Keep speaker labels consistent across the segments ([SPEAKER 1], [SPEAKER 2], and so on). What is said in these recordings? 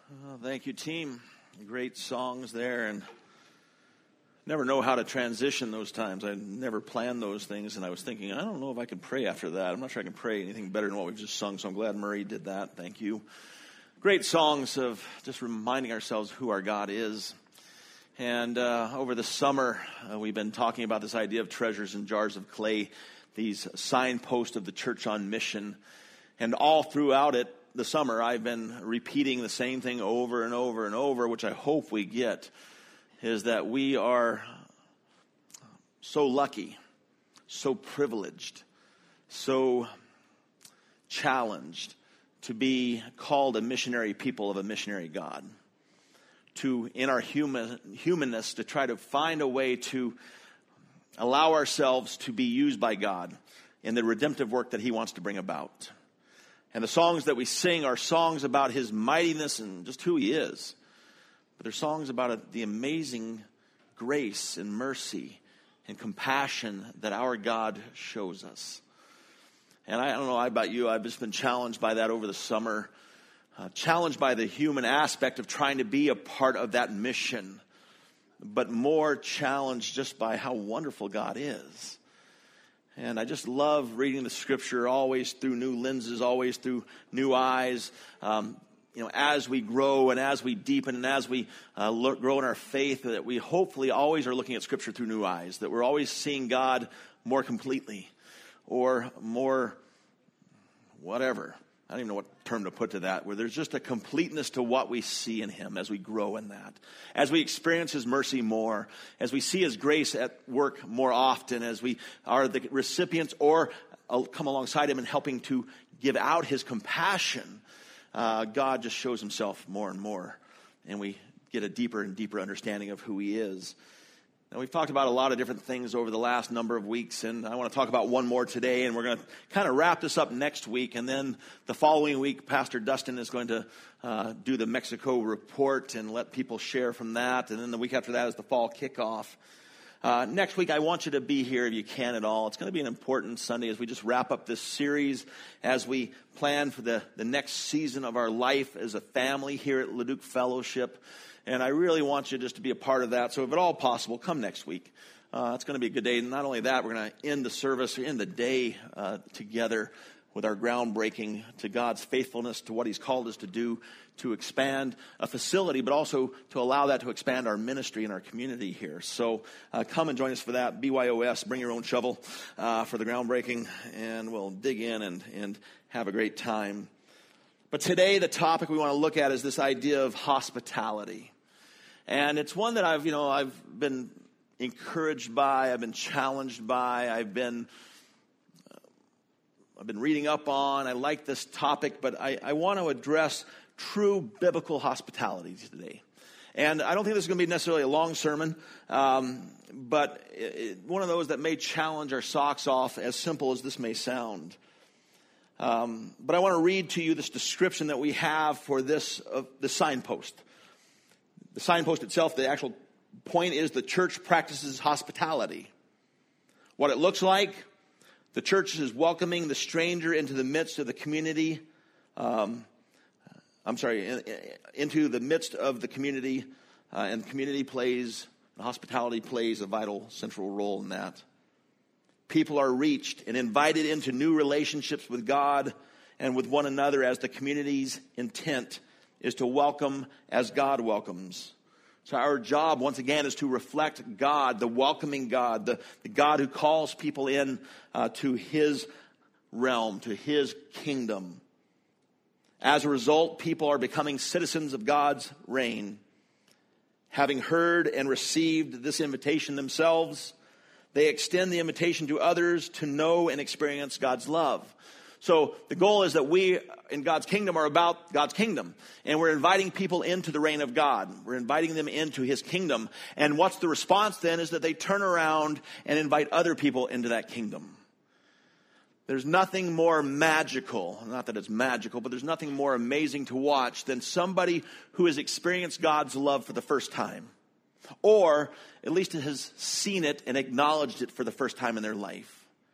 [SPEAKER 1] Well, thank you, team. Great songs there, and never know how to transition those times. I never planned those things, and I was thinking, I don't know if I can pray after that. I'm not sure I can pray anything better than what we've just sung, so I'm glad Murray did that. Thank you. Great songs of just reminding ourselves who our God is. And over the summer, we've been talking about this idea of treasures in jars of clay, these signposts of the church on mission. And all throughout it, the summer, I've been repeating the same thing over and over and over, which I hope we get, is that we are so lucky, so privileged, so challenged to be called a missionary people of a missionary God. To, in our humanness, to try to find a way to allow ourselves to be used by God in the redemptive work that He wants to bring about. And the songs that we sing are songs about His mightiness and just who He is. But they're songs about the amazing grace and mercy and compassion that our God shows us. And I don't know about you, I've just been challenged by that over the summer. Challenged by the human aspect of trying to be a part of that mission. But more challenged just by how wonderful God is. And I just love reading the scripture always through new lenses, always through new eyes. As we grow and as we deepen and as we grow in our faith, that we hopefully always are looking at scripture through new eyes. That we're always seeing God more completely or more whatever. I don't even know what term to put to that, where there's just a completeness to what we see in Him as we grow in that. As we experience His mercy more, as we see His grace at work more often, as we are the recipients or come alongside Him and helping to give out His compassion, God just shows Himself more and more. And we get a deeper and deeper understanding of who He is. Now, we've talked about a lot of different things over the last number of weeks, and I want to talk about one more today, and we're going to kind of wrap this up next week, and then the following week, Pastor Dustin is going to do the Mexico report and let people share from that, and then the week after that is the fall kickoff. Next week, I want you to be here if you can at all. It's going to be an important Sunday as we just wrap up this series, as we plan for the next season of our life as a family here at Leduc Fellowship. And I really want you just to be a part of that. So if at all possible, come next week. It's going to be a good day. And not only that, we're going to end the service, end the day together with our groundbreaking to God's faithfulness, to what He's called us to do, to expand a facility, but also to allow that to expand our ministry and our community here. So come and join us for that. BYOS, bring your own shovel for the groundbreaking, and we'll dig in and have a great time. But today, the topic we want to look at is this idea of hospitality. And it's one that I've been encouraged by, I've been challenged by, I've been reading up on. I like this topic, but I want to address true biblical hospitality today. And I don't think this is going to be necessarily a long sermon, but one of those that may challenge our socks off, as simple as this may sound. But I want to read to you this description that we have for the signpost. The signpost itself, the actual point is the church practices hospitality. What it looks like, the church is welcoming the stranger into the midst of the community. Into the midst of the community, and hospitality plays a vital central role in that. People are reached and invited into new relationships with God and with one another, as the community's intent is to welcome as God welcomes. So our job, once again, is to reflect God, the welcoming God, the God who calls people in to His realm, to His kingdom. As a result, people are becoming citizens of God's reign. Having heard and received this invitation themselves, they extend the invitation to others to know and experience God's love. So the goal is that we in God's kingdom are about God's kingdom. And we're inviting people into the reign of God. We're inviting them into His kingdom. And what's the response then is that they turn around and invite other people into that kingdom. There's nothing more magical, not that it's magical, but there's nothing more amazing to watch than somebody who has experienced God's love for the first time. Or at least has seen it and acknowledged it for the first time in their life.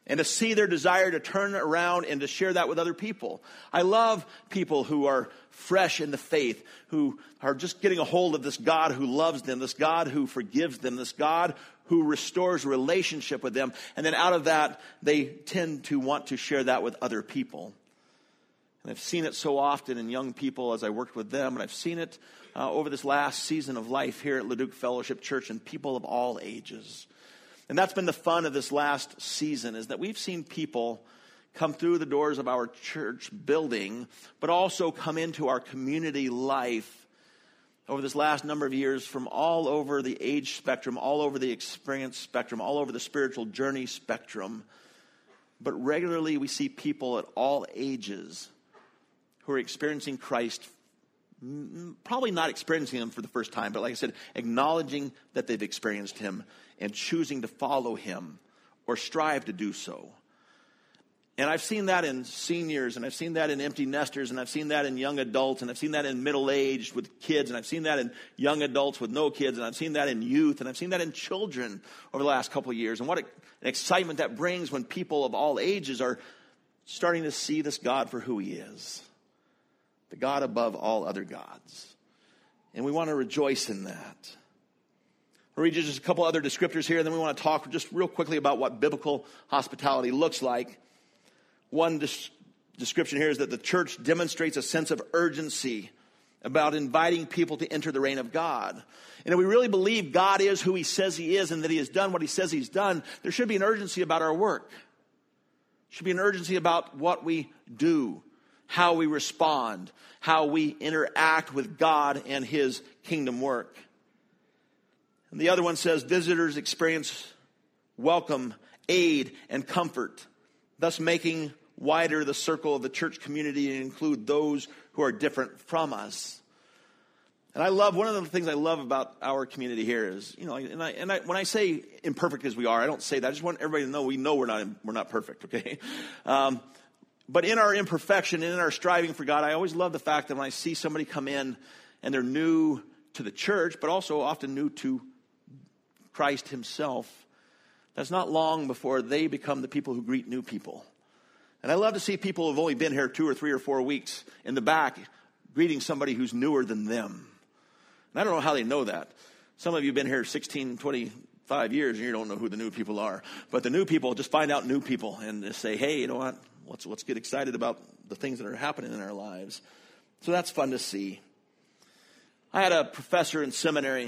[SPEAKER 1] and to see their desire to turn around and to share that with other people. I love people who are fresh in the faith, who are just getting a hold of this God who loves them, this God who forgives them, this God who restores relationship with them. And then out of that, they tend to want to share that with other people. And I've seen it so often in young people as I worked with them, and I've seen it over this last season of life here at Leduc Fellowship Church and people of all ages. And that's been the fun of this last season, is that we've seen people come through the doors of our church building, but also come into our community life over this last number of years from all over the age spectrum, all over the experience spectrum, all over the spiritual journey spectrum. But regularly we see people at all ages who are experiencing Christ, probably not experiencing him for the first time, but like I said, acknowledging that they've experienced him and choosing to follow him or strive to do so. And I've seen that in seniors, and I've seen that in empty nesters, and I've seen that in young adults, and I've seen that in middle-aged with kids, and I've seen that in young adults with no kids, and I've seen that in youth, and I've seen that in children over the last couple of years. And what an excitement that brings when people of all ages are starting to see this God for who he is, the God above all other gods. And we want to rejoice in that. I'll read you just a couple other descriptors here, and then we want to talk just real quickly about what biblical hospitality looks like. One description here is that the church demonstrates a sense of urgency about inviting people to enter the reign of God. And if we really believe God is who he says he is and that he has done what he says he's done, there should be an urgency about our work. There should be an urgency about what we do, how we respond, how we interact with God and his kingdom work. And the other one says visitors experience welcome, aid, and comfort, thus making wider the circle of the church community and include those who are different from us. And I love, one of the things I love about our community here is, you know, when I say imperfect as we are, I don't say that. I just want everybody to know we know we're not perfect, okay? But in our imperfection and in our striving for God, I always love the fact that when I see somebody come in and they're new to the church, but also often new to Christ himself, that's not long before they become the people who greet new people. And I love to see people who've only been here 2 or 3 or 4 weeks in the back greeting somebody who's newer than them. And I don't know how they know that. Some of you have been here 16, 25 years and you don't know who the new people are. But the new people, just find out new people and just say, hey, you know what? Let's get excited about the things that are happening in our lives. So that's fun to see. I had a professor in seminary.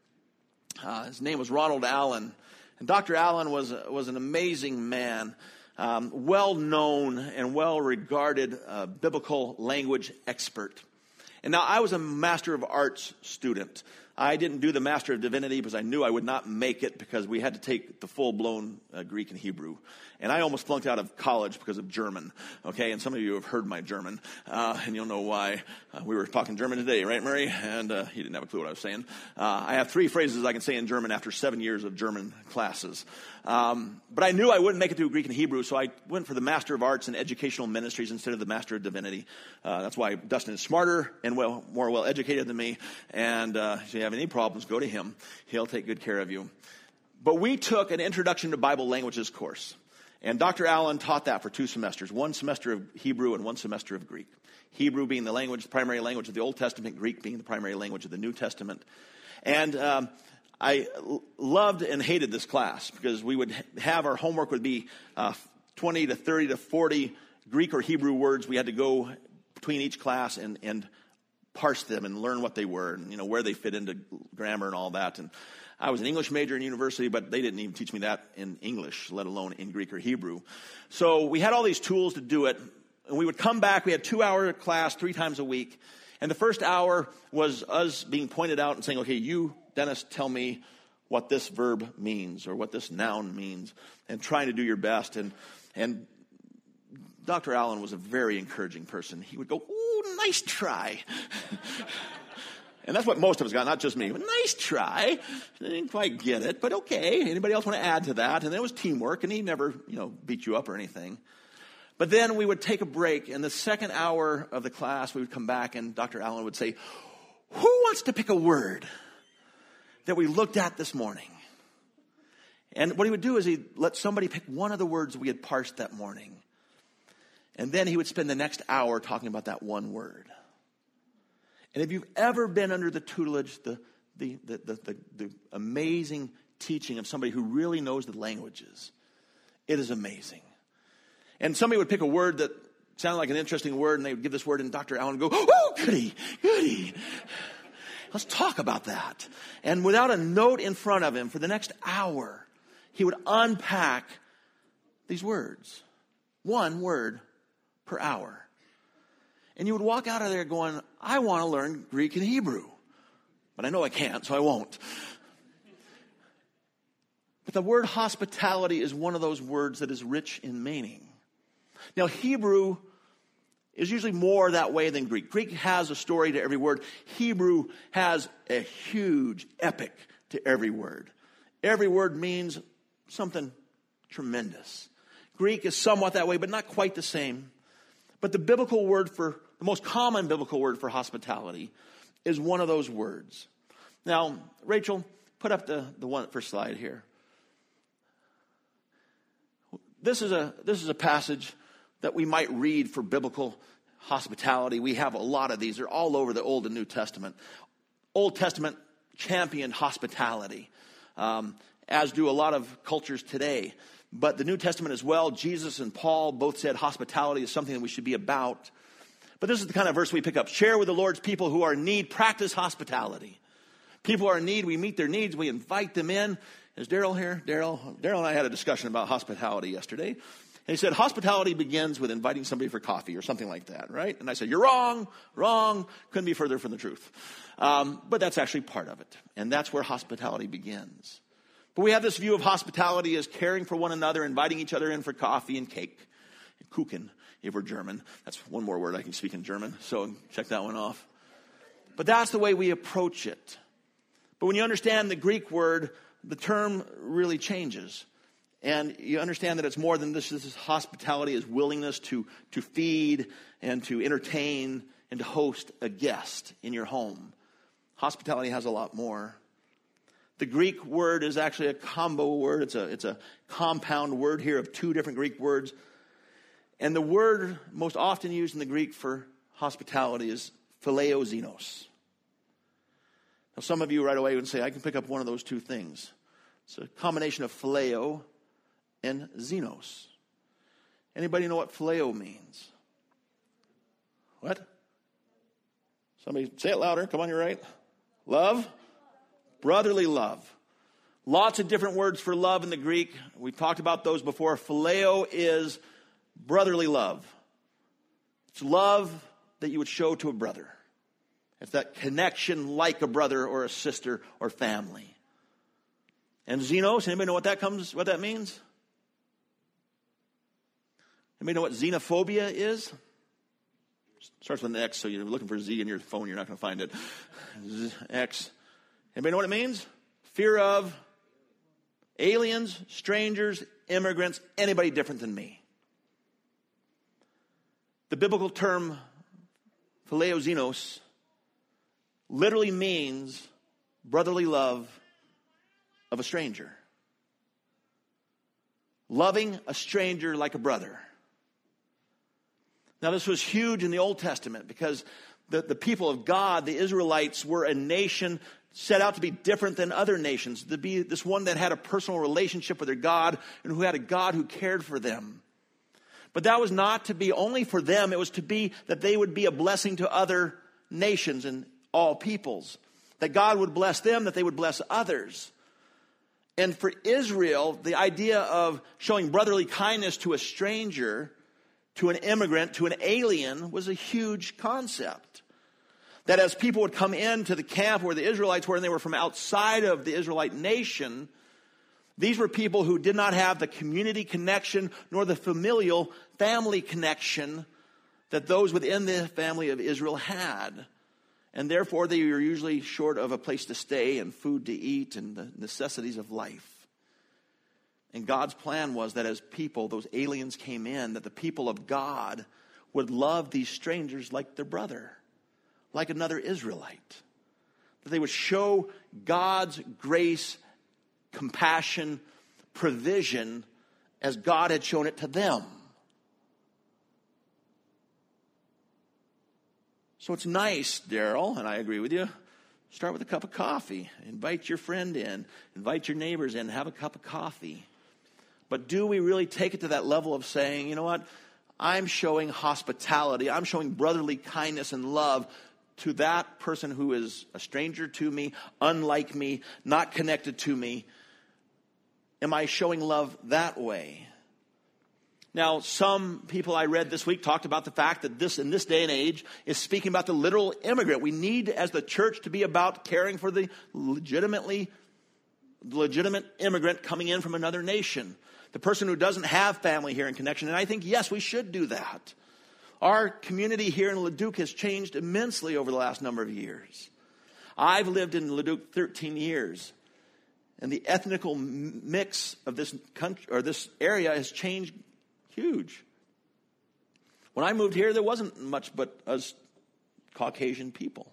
[SPEAKER 1] His name was Ronald Allen. And Dr. Allen was an amazing man, well-known and well-regarded biblical language expert. And now I was a Master of Arts student. I didn't do the Master of Divinity because I knew I would not make it because we had to take the full-blown Greek and Hebrew. And I almost flunked out of college because of German, okay? And some of you have heard my German, and you'll know why. We were talking German today, right, Murray? And he didn't have a clue what I was saying. I have 3 phrases I can say in German after 7 years of German classes. But I knew I wouldn't make it through Greek and Hebrew, so I went for the Master of Arts in Educational Ministries instead of the Master of Divinity. That's why Dustin is smarter and more well-educated than me. And if you have any problems, go to him. He'll take good care of you. But we took an Introduction to Bible Languages course. And Dr. Allen taught that for 2 semesters, 1 semester of Hebrew and 1 semester of Greek. Hebrew being the primary language of the Old Testament, Greek being the primary language of the New Testament. And I loved and hated this class because we would have our homework would be 20 to 30 to 40 Greek or Hebrew words. We had to go between each class and parse them and learn what they were and, you know, where they fit into grammar and all that. And I was an English major in university, but they didn't even teach me that in English, let alone in Greek or Hebrew. So we had all these tools to do it. And we would come back. We had 2-hour class 3 times a week. And the first hour was us being pointed out and saying, okay, you, Dennis, tell me what this verb means or what this noun means, and trying to do your best. And Dr. Allen was a very encouraging person. He would go, ooh, nice try. And that's what most of us got, not just me. Nice try. I didn't quite get it, but okay. Anybody else want to add to that? And it was teamwork, and he never, beat you up or anything. But then we would take a break, and the second hour of the class, we would come back, and Dr. Allen would say, who wants to pick a word that we looked at this morning? And what he would do is he'd let somebody pick one of the words we had parsed that morning. And then he would spend the next hour talking about that one word. And if you've ever been under the tutelage, the amazing teaching of somebody who really knows the languages, it is amazing. And somebody would pick a word that sounded like an interesting word, and they would give this word, and Dr. Allen would go, oh, goody, goody. Let's talk about that. And without a note in front of him for the next hour, he would unpack these words. One word per hour. And you would walk out of there going, I want to learn Greek and Hebrew. But I know I can't, so I won't. But the word hospitality is one of those words that is rich in meaning. Now, Hebrew is usually more that way than Greek. Greek has a story to every word. Hebrew has a huge epic to every word. Every word means something tremendous. Greek is somewhat that way, but not quite the same. But the most common biblical word for hospitality is one of those words. Now, Rachel, put up the first slide here. This is a passage that we might read for biblical hospitality. We have a lot of these. They're all over the Old and New Testament. Old Testament championed hospitality, as do a lot of cultures today. But the New Testament as well, Jesus and Paul both said hospitality is something that we should be about. But this is the kind of verse we pick up. Share with the Lord's people who are in need. Practice hospitality. People are in need. We meet their needs. We invite them in. Is Daryl here? Daryl and I had a discussion about hospitality yesterday. And he said, hospitality begins with inviting somebody for coffee or something like that, right? And I said, you're wrong. Couldn't be further from the truth. But that's actually part of it. And that's where hospitality begins. But we have this view of hospitality as caring for one another, inviting each other in for coffee and cake. Kuchen, if we're German. That's one more word I can speak in German, so check that one off. But that's the way we approach it. But when you understand the Greek word, the term really changes. And you understand that it's more than this. This is hospitality is willingness to feed and to entertain and to host a guest in your home. Hospitality has a lot more. The Greek word is actually a combo word. It's a compound word here of two different Greek words. And the word most often used in the Greek for hospitality is phileoxenos. Now, some of you right away would say, I can pick up one of those two things. It's a combination of phileo and xenos. Anybody know what phileo means? What? Somebody say it louder. Come on, you're right. Love. Brotherly love. Lots of different words for love in the Greek. We've talked about those before. Phileo is brotherly love. It's love that you would show to a brother. It's that connection like a brother or a sister or family. And xenos, anybody know what that means? Anybody know what xenophobia is? Starts with an X, so you're looking for Z in your phone, you're not going to find it. X. Anybody know what it means? Fear of aliens, strangers, immigrants, anybody different than me. The biblical term phileoxenos literally means brotherly love of a stranger. Loving a stranger like a brother. Now, this was huge in the Old Testament because the people of God, the Israelites, were a nation set out to be different than other nations, to be this one that had a personal relationship with their God and who had a God who cared for them. But that was not to be only for them. It was to be that they would be a blessing to other nations and all peoples. That God would bless them, that they would bless others. And for Israel, the idea of showing brotherly kindness to a stranger, to an immigrant, to an alien, was a huge concept. That as people would come into the camp where the Israelites were and they were from outside of the Israelite nation, these were people who did not have the community connection nor the familial family connection that those within the family of Israel had. And therefore they were usually short of a place to stay and food to eat and the necessities of life. And God's plan was that as people, those aliens came in, that the people of God would love these strangers like their brother, like another Israelite. That they would show God's grace, compassion, provision as God had shown it to them. So it's nice, Daryl, and I agree with you, start with a cup of coffee. Invite your friend in. Invite your neighbors in. Have a cup of coffee. But do we really take it to that level of saying, you know what? I'm showing hospitality. I'm showing brotherly kindness and love to that person who is a stranger to me, unlike me, not connected to me. Am I showing love that way? Now, some people I read this week talked about the fact that this, in this day and age, is speaking about the literal immigrant. We need, as the church, to be about caring for the legitimate immigrant coming in from another nation. The person who doesn't have family here and connection. And I think, yes, we should do that. Our community here in Leduc has changed immensely over the last number of years. I've lived in Leduc 13 years. And the ethnical mix of this country, or this area, has changed huge. When I moved here, there wasn't much but us Caucasian people.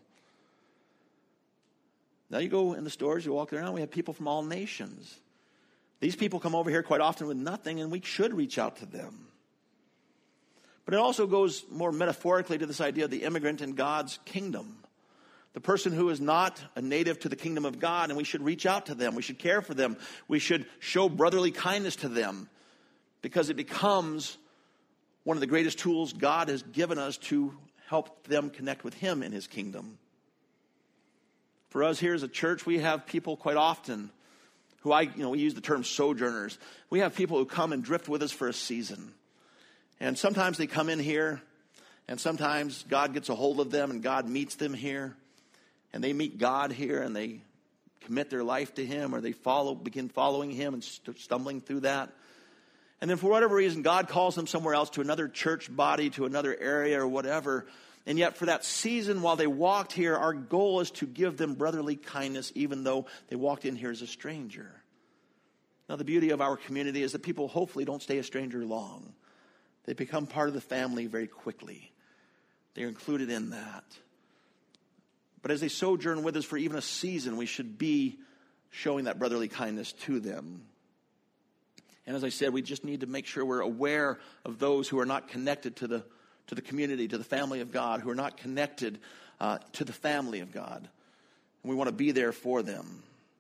[SPEAKER 1] Now you go in the stores, you walk around, we have people from all nations. These people come over here quite often with nothing, and we should reach out to them. But it also goes more metaphorically to this idea of the immigrant in God's kingdom. The person who is not a native to the kingdom of God, and we should reach out to them. We should care for them. We should show brotherly kindness to them, because it becomes one of the greatest tools God has given us to help them connect with Him in His kingdom. For us here as a church, we have people quite often who we use the term sojourners. We have people who come and drift with us for a season. And sometimes they come in here, and sometimes God gets a hold of them and God meets them here. And they meet God here and they commit their life to Him, or they begin following Him and stumbling through that. And then for whatever reason, God calls them somewhere else, to another church body, to another area or whatever. And yet for that season while they walked here, our goal is to give them brotherly kindness even though they walked in here as a stranger. Now the beauty of our community is that people hopefully don't stay a stranger long. They become part of the family very quickly. They're included in that. But as they sojourn with us for even a season, we should be showing that brotherly kindness to them. And as I said, we just need to make sure we're aware of those who are not connected to the community, to the family of God, who are not connected to the family of God. And we want to be there for them.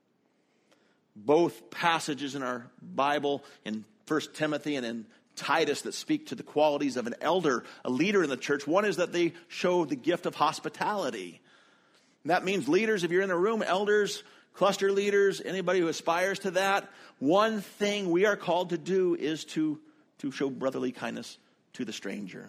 [SPEAKER 1] Both passages in our Bible, in 1 Timothy and in Titus, that speak to the qualities of an elder, a leader in the church. One is that they show the gift of hospitality. And that means leaders, if you're in the room, elders, cluster leaders, anybody who aspires to that, one thing we are called to do is to show brotherly kindness to the stranger.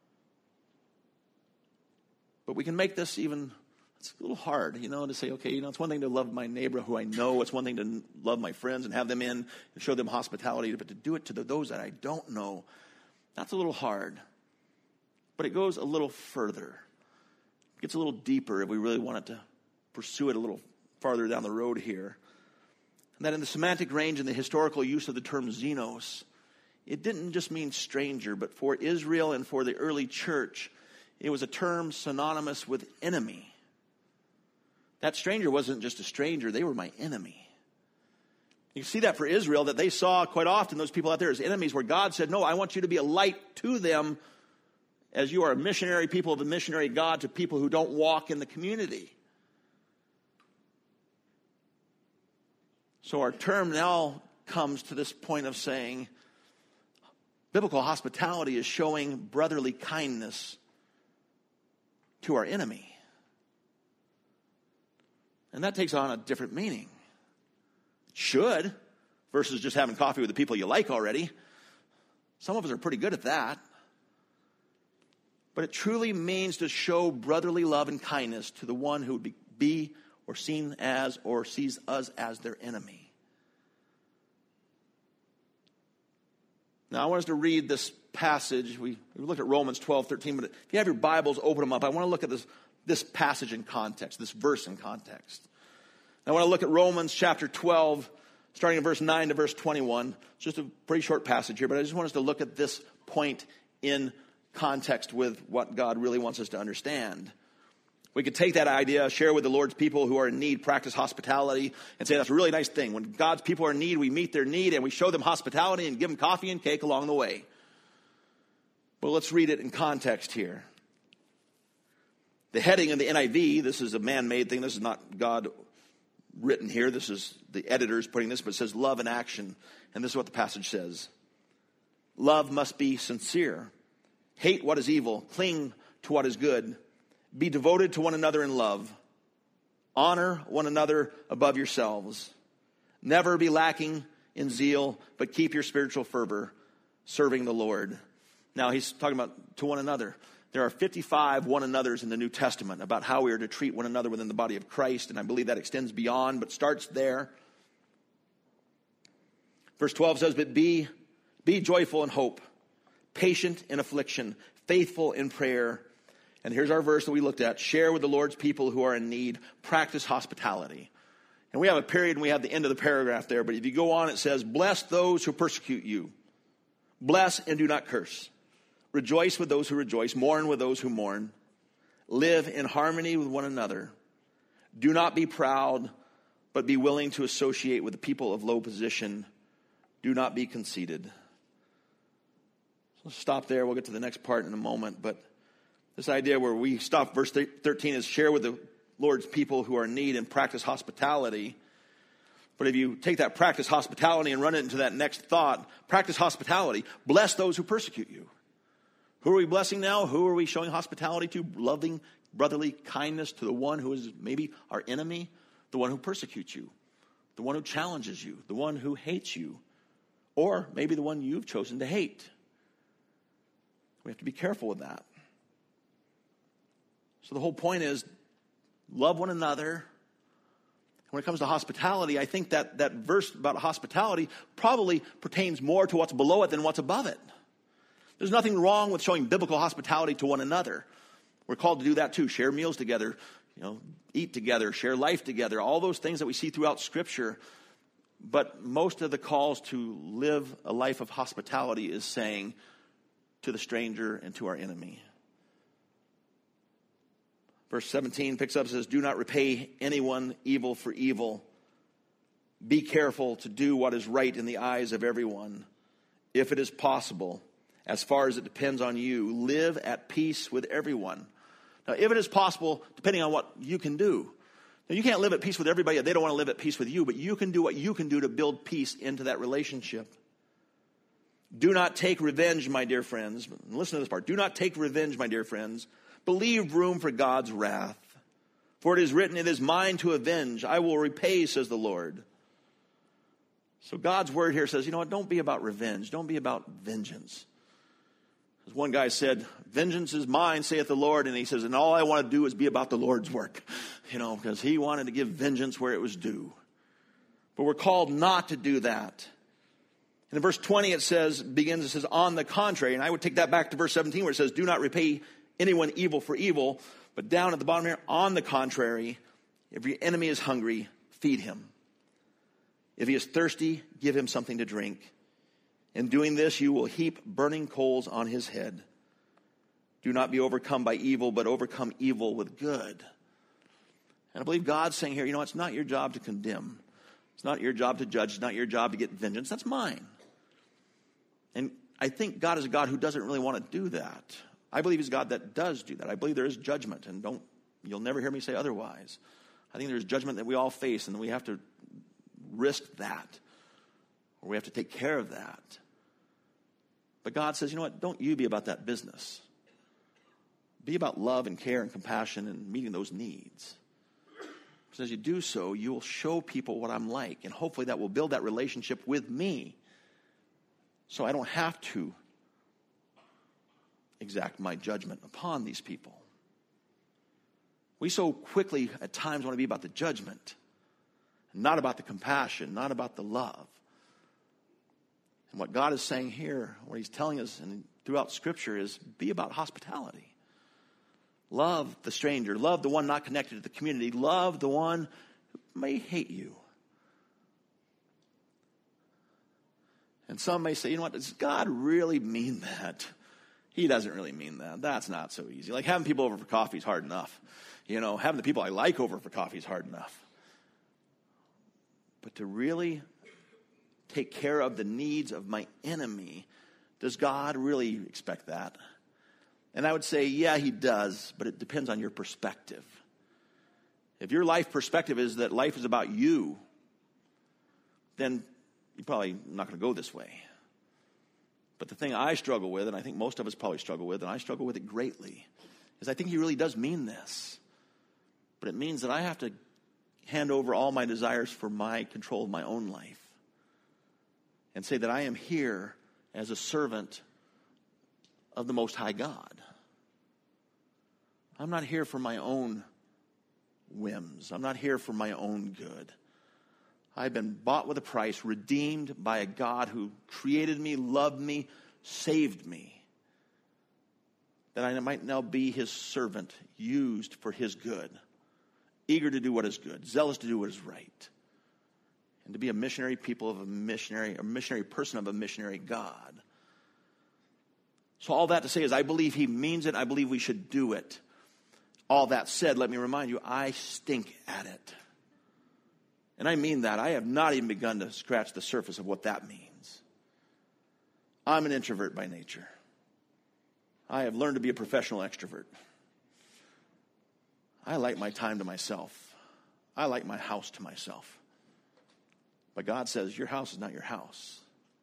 [SPEAKER 1] But we can make this even, it's a little hard, to say, okay, it's one thing to love my neighbor who I know. It's one thing to love my friends and have them in and show them hospitality. But to do it to those that I don't know, that's a little hard. But it goes a little further. It gets a little deeper if we really wanted to pursue it a little farther down the road here. And that in the semantic range and the historical use of the term xenos, it didn't just mean stranger, but for Israel and for the early church, it was a term synonymous with enemy. That stranger wasn't just a stranger, they were my enemy. You see that for Israel, that they saw quite often those people out there as enemies, where God said, no, I want you to be a light to them as you are a missionary people of the missionary God to people who don't walk in the community. So our term now comes to this point of saying biblical hospitality is showing brotherly kindness to our enemy. And that takes on a different meaning. It should, versus just having coffee with the people you like already. Some of us are pretty good at that. But it truly means to show brotherly love and kindness to the one who would be or seen as or sees us as their enemy. Now I want us to read this passage. We looked at Romans 12:13, but if you have your Bibles, open them up. I want to look at this passage in context, this verse in context. And I want to look at Romans chapter 12, starting in verse 9 to verse 21. It's just a pretty short passage here, but I just want us to look at this point in context with what God really wants us to understand. We could take that idea, share with the Lord's people who are in need, practice hospitality, and say that's a really nice thing. When God's people are in need, we meet their need, and we show them hospitality and give them coffee and cake along the way. But let's read it in context here. The heading of the NIV, this is a man-made thing. This is not God written here. This is the editors putting this, but it says love in action. And this is what the passage says. Love must be sincere. Hate what is evil. Cling to what is good. Be devoted to one another in love. Honor one another above yourselves. Never be lacking in zeal, but keep your spiritual fervor, serving the Lord. Now he's talking about to one another. There are 55 one another's in the New Testament about how we are to treat one another within the body of Christ, and I believe that extends beyond, but starts there. Verse 12 says, but be joyful in hope, patient in affliction, faithful in prayer. And here's our verse that we looked at. Share with the Lord's people who are in need. Practice hospitality. And we have a period and we have the end of the paragraph there. But if you go on, it says, bless those who persecute you. Bless and do not curse. Rejoice with those who rejoice. Mourn with those who mourn. Live in harmony with one another. Do not be proud, but be willing to associate with the people of low position. Do not be conceited. So stop there. We'll get to the next part in a moment. But this idea where we stop, verse 13, is share with the Lord's people who are in need and practice hospitality. But if you take that practice hospitality and run it into that next thought, practice hospitality, bless those who persecute you. Who are we blessing now? Who are we showing hospitality to? Loving brotherly kindness to the one who is maybe our enemy, the one who persecutes you, the one who challenges you, the one who hates you, or maybe the one you've chosen to hate. We have to be careful with that. So the whole point is love one another. When it comes to hospitality, I think that verse about hospitality probably pertains more to what's below it than what's above it. There's nothing wrong with showing biblical hospitality to one another. We're called to do that too. Share meals together, eat together, share life together, all those things that we see throughout Scripture. But most of the calls to live a life of hospitality is saying to the stranger and to our enemy. Verse 17 picks up and says, do not repay anyone evil for evil. Be careful to do what is right in the eyes of everyone. If it is possible, as far as it depends on you, live at peace with everyone. Now, if it is possible, depending on what you can do. Now, you can't live at peace with everybody. They don't want to live at peace with you, but you can do what you can do to build peace into that relationship. Do not take revenge, my dear friends. Listen to this part. Do not take revenge, my dear friends, but leave room for God's wrath. For it is written, it is mine to avenge. I will repay, says the Lord. So God's word here says, don't be about revenge. Don't be about vengeance. As one guy said, vengeance is mine, saith the Lord. And he says, and all I want to do is be about the Lord's work. Because he wanted to give vengeance where it was due. But we're called not to do that. And in verse 20 it says, on the contrary. And I would take that back to verse 17 where it says, do not repay anyone evil for evil. But down at the bottom here, on the contrary, if your enemy is hungry, feed him. If he is thirsty, give him something to drink. In doing this, you will heap burning coals on his head. Do not be overcome by evil, but overcome evil with good. And I believe God's saying here, it's not your job to condemn. It's not your job to judge. It's not your job to get vengeance. That's mine. And I think God is a God who doesn't really want to do that. I believe he's a God that does do that. I believe there is judgment, and you'll never hear me say otherwise. I think there's judgment that we all face, and we have to risk that, or we have to take care of that. But God says, don't you be about that business. Be about love and care and compassion and meeting those needs. Because as you do so, you will show people what I'm like, and hopefully that will build that relationship with me, so I don't have to exact my judgment upon these people. We so quickly at times want to be about the judgment, not about the compassion, not about the love. And what God is saying here, what he's telling us and throughout Scripture is be about hospitality. Love the stranger. Love the one not connected to the community. Love the one who may hate you. And some may say, does God really mean that? He doesn't really mean that. That's not so easy. Like having people over for coffee is hard enough. Having the people I like over for coffee is hard enough. But to really take care of the needs of my enemy, does God really expect that? And I would say, yeah, he does, but it depends on your perspective. If your life perspective is that life is about you, then you're probably not going to go this way. But the thing I struggle with, and I think most of us probably struggle with, and I struggle with it greatly, is I think he really does mean this. But it means that I have to hand over all my desires for my control of my own life and say that I am here as a servant of the Most High God. I'm not here for my own whims. I'm not here for my own good. I've been bought with a price, redeemed by a God who created me, loved me, saved me, that I might now be his servant, used for his good, eager to do what is good, zealous to do what is right, and to be a missionary people of a missionary person of a missionary God. So all that to say is I believe he means it. I believe we should do it. All that said, let me remind you, I stink at it. And I mean that. I have not even begun to scratch the surface of what that means. I'm an introvert by nature. I have learned to be a professional extrovert. I like my time to myself. I like my house to myself. But God says, your house is not your house.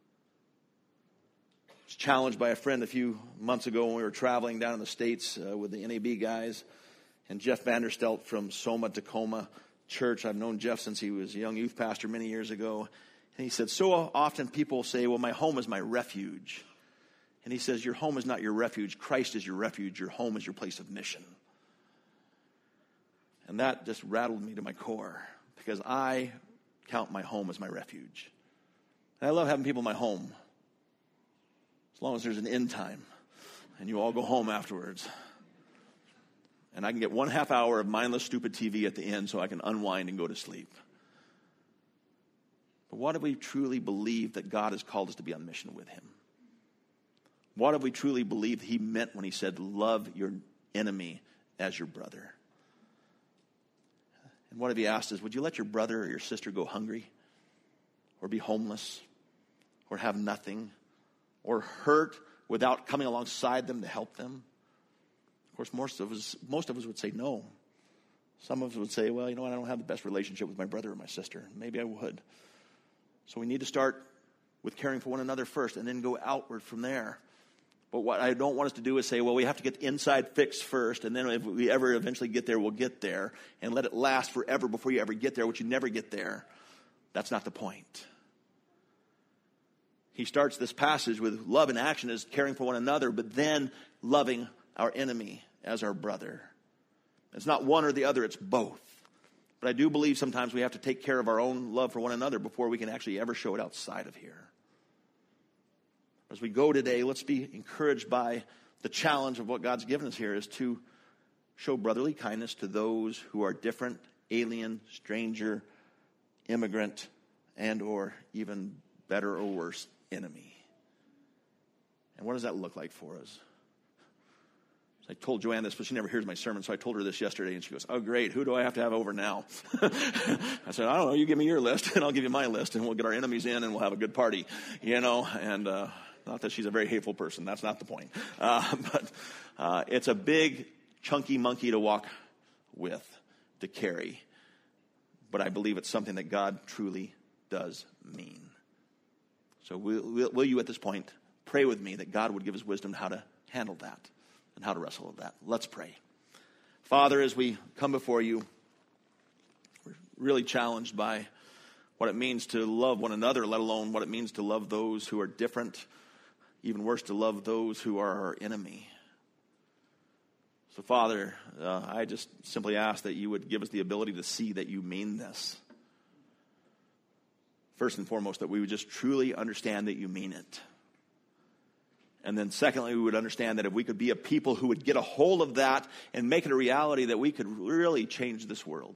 [SPEAKER 1] I was challenged by a friend a few months ago when we were traveling down in the States with the NAB guys. And Jeff Vanderstelt from Soma Tacoma Church. I've known Jeff since he was a young youth pastor many years ago. And he said, so often people say, well, my home is my refuge. And he says, your home is not your refuge. Christ is your refuge. Your home is your place of mission. And that just rattled me to my core because I count my home as my refuge. And I love having people in my home as long as there's an end time and you all go home afterwards. And I can get 1/2 hour of mindless, stupid TV at the end so I can unwind and go to sleep. But what if we truly believe that God has called us to be on mission with him? What if we truly believe he meant when he said, love your enemy as your brother? And what if he asked us, would you let your brother or your sister go hungry? Or be homeless? Or have nothing? Or hurt without coming alongside them to help them? Of course, most of us would say no. Some of us would say, well, you know what, I don't have the best relationship with my brother or my sister. Maybe I would. So we need to start with caring for one another first and then go outward from there. But what I don't want us to do is say, well, we have to get the inside fixed first, and then if we ever eventually get there, we'll get there, and let it last forever before you ever get there, which you never get there. That's not the point. He starts this passage with love in action as caring for one another, but then loving our enemy as our brother. It's not one or the other, it's both. But I do believe sometimes we have to take care of our own love for one another before we can actually ever show it outside of here. As we go today, let's be encouraged by the challenge of what God's given us here is to show brotherly kindness to those who are different, alien, stranger, immigrant, and or even better or worse, enemy. And what does that look like for us? I told Joanne this, but she never hears my sermon, so I told her this yesterday, and she goes, oh, great, who do I have to have over now? I said, I don't know, you give me your list, and I'll give you my list, and we'll get our enemies in, and we'll have a good party, and not that she's a very hateful person, that's not the point. But it's a big, chunky monkey to walk with, to carry. But I believe it's something that God truly does mean. So will you at this point pray with me that God would give us wisdom how to handle that? And how to wrestle with that. Let's pray. Father, as we come before you, we're really challenged by what it means to love one another, let alone what it means to love those who are different, even worse, to love those who are our enemy. So, Father, I just simply ask that you would give us the ability to see that you mean this. First and foremost, that we would just truly understand that you mean it. And then secondly, we would understand that if we could be a people who would get a hold of that and make it a reality, that we could really change this world.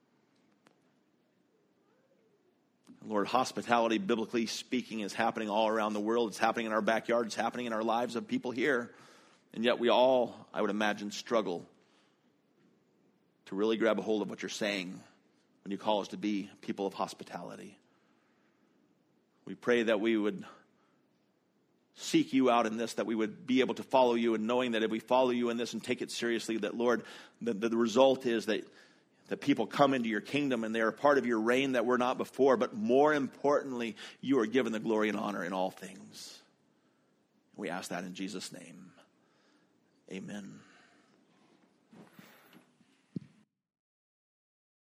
[SPEAKER 1] Lord, hospitality, biblically speaking, is happening all around the world. It's happening in our backyard. It's happening in our lives of people here. And yet we all, I would imagine, struggle to really grab a hold of what you're saying when you call us to be people of hospitality. We pray that we would seek you out in this, that we would be able to follow you, and knowing that if we follow you in this and take it seriously, that, Lord, the result is that people come into your kingdom and they are a part of your reign that we're not before, but more importantly, you are given the glory and honor in all things. We ask that in Jesus' name. Amen.